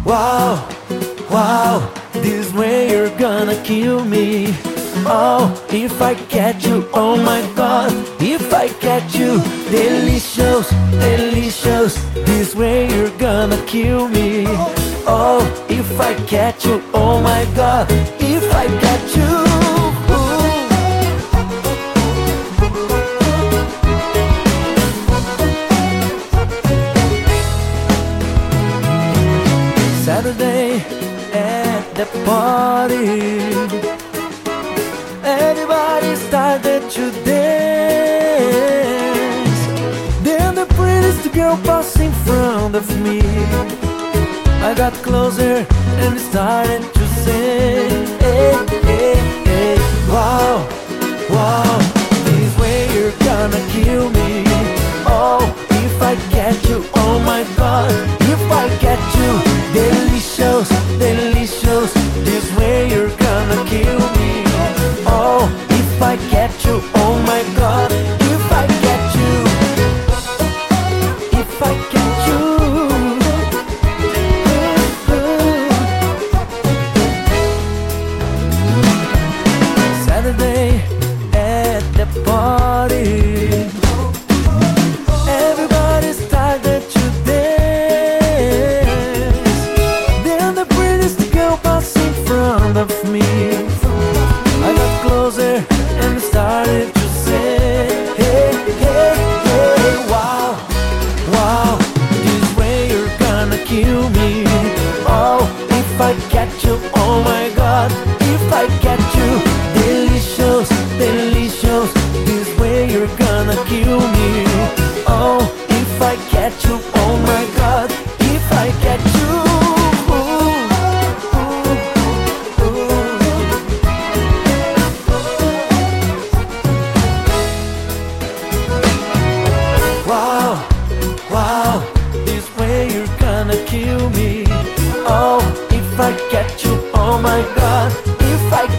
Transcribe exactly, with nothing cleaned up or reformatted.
Wow, wow, this way you're gonna kill me. Oh, if I catch you, oh my God, if I catch you, delicious, delicious, this way you're gonna kill me. Oh, if I catch you, oh my God, if I catch you. Saturday at the party, everybody started to dance. Then the prettiest girl passed in front of me. I got closer and started to sing. Hey, hey, hey. Wow, wow, this way you're gonna kill me. Oh, if I catch you, oh my God, if I catch you, delicious, delicious, this way you're gonna kill me. Oh, if I catch you, oh my God, if I catch you, if I catch you. Saturday at the party, everybody started to dance. Then the prettiest girl passed in front of me. I got closer and started to say, hey, hey, hey, wow, wow, this way you're gonna kill me. Oh, if I catch you, oh my God, if I catch you, delicious, delicious, this way you're gonna kill me. Oh, if I catch you, oh my God, if I catch you. Wow, wow, this way you're gonna kill me. Oh, if I catch you, oh my God, if I